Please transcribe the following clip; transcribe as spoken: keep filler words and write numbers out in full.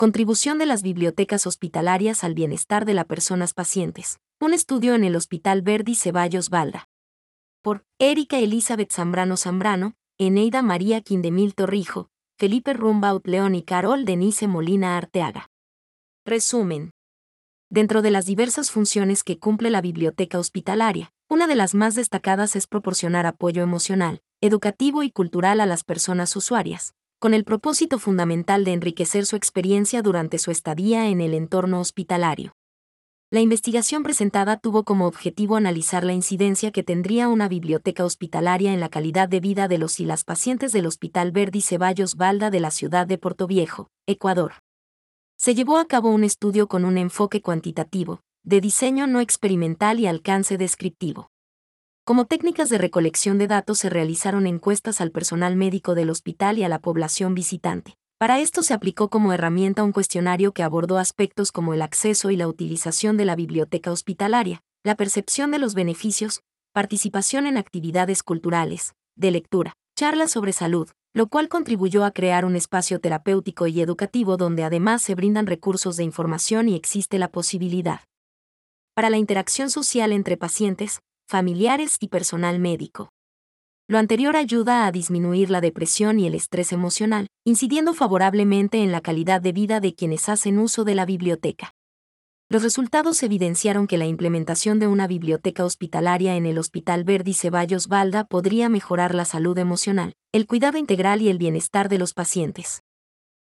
Contribución de las bibliotecas hospitalarias al bienestar de las personas pacientes. Un estudio en el Hospital Verdi Ceballos Balda. Por Erika Elizabeth Zambrano Zambrano, Eneida María Quindemil Torrijo, Felipe Rumbaut León y Carol Denise Molina Arteaga. Resumen. Dentro de las diversas funciones que cumple la biblioteca hospitalaria, una de las más destacadas es proporcionar apoyo emocional, educativo y cultural a las personas usuarias, con el propósito fundamental de enriquecer su experiencia durante su estadía en el entorno hospitalario. La investigación presentada tuvo como objetivo analizar la incidencia que tendría una biblioteca hospitalaria en la calidad de vida de los y las pacientes del Hospital Verdi Ceballos Balda de la ciudad de Portoviejo, Ecuador. Se llevó a cabo un estudio con un enfoque cuantitativo, de diseño no experimental y alcance descriptivo. Como técnicas de recolección de datos se realizaron encuestas al personal médico del hospital y a la población visitante. Para esto se aplicó como herramienta un cuestionario que abordó aspectos como el acceso y la utilización de la biblioteca hospitalaria, la percepción de los beneficios, participación en actividades culturales, de lectura, charlas sobre salud, lo cual contribuyó a crear un espacio terapéutico y educativo donde además se brindan recursos de información y existe la posibilidad para la interacción social entre pacientes, familiares y personal médico. Lo anterior ayuda a disminuir la depresión y el estrés emocional, incidiendo favorablemente en la calidad de vida de quienes hacen uso de la biblioteca. Los resultados evidenciaron que la implementación de una biblioteca hospitalaria en el Hospital Verdi Ceballos Balda podría mejorar la salud emocional, el cuidado integral y el bienestar de los pacientes.